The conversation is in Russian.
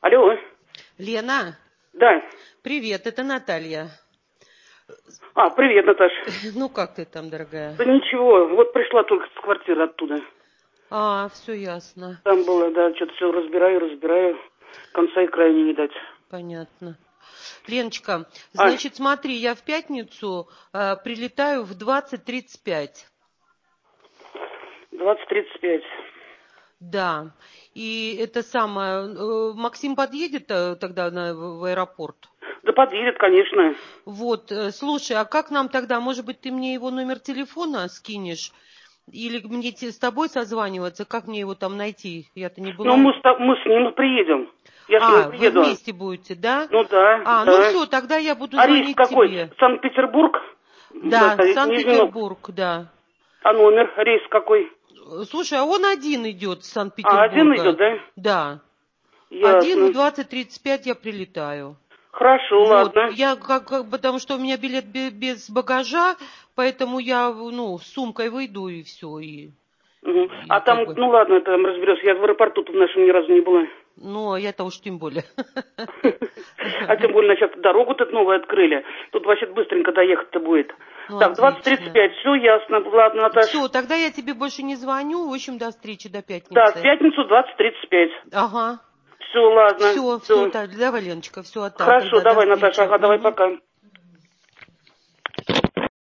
Алло. Лена, Да. привет, это Наталья. Привет, Наташ. Ну, как ты там, дорогая? Да ничего, вот пришла только с квартиры оттуда. Все ясно. Там было, да, что-то все разбираю. Конца и края не видать. Понятно. Леночка, значит, смотри, я в пятницу прилетаю в 20:35. 20:35. Да. И это самое, Максим подъедет тогда в аэропорт? Да подъедет, конечно. Вот, слушай, а как нам тогда, может быть, ты мне его номер телефона скинешь? Или мне с тобой созваниваться? Как мне его там найти? Я-то не была. Ну, мы с ним приедем. Я с ним Вы приеду. вместе будете, да? Ну да, Ну да. все, тогда я буду А рейс звонить какой? тебе. Санкт-Петербург? Да, Нижний Новгород. Санкт-Петербург, да. А номер? Рейс какой? Слушай, а он один идет с Один идет, Санкт-Петербурга. да? Да. Один в Ясно. 20:35 я прилетаю. Хорошо, Вот, ладно. я потому что у меня билет без багажа, поэтому я, с сумкой выйду и все. Угу. И как бы. Ну ладно, там разберешься. Я в аэропорту-то в нашем ни разу не была. Ну, а я-то уж тем более. А тем более сейчас дорогу тут новую открыли. Тут вообще быстренько доехать-то будет. Ну, Так, отлично. 20:35, все ясно. Ладно, Наташа. Все, тогда я тебе больше не звоню. В общем, до встречи, до Да, в пятницы. пятницу 20:35. Ага. Все, ладно. Все, давай, Леночка, все, Хорошо, тогда до давай, встречи. Наташа, давай, пока.